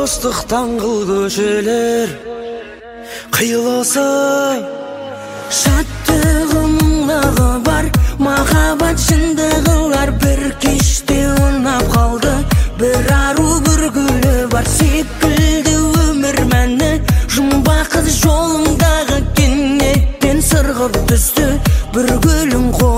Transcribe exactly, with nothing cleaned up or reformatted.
достық даңғыл көшелер қиылысы, шаттығы мұңлығы бар, махаббат шындығылар бір кеште ұнап қалды. Бір ару бір гүлі бар, секілді өмір мәні, жұмбақ қыз жолыңдағы кенеттен сырғып түсті. Бір гүлің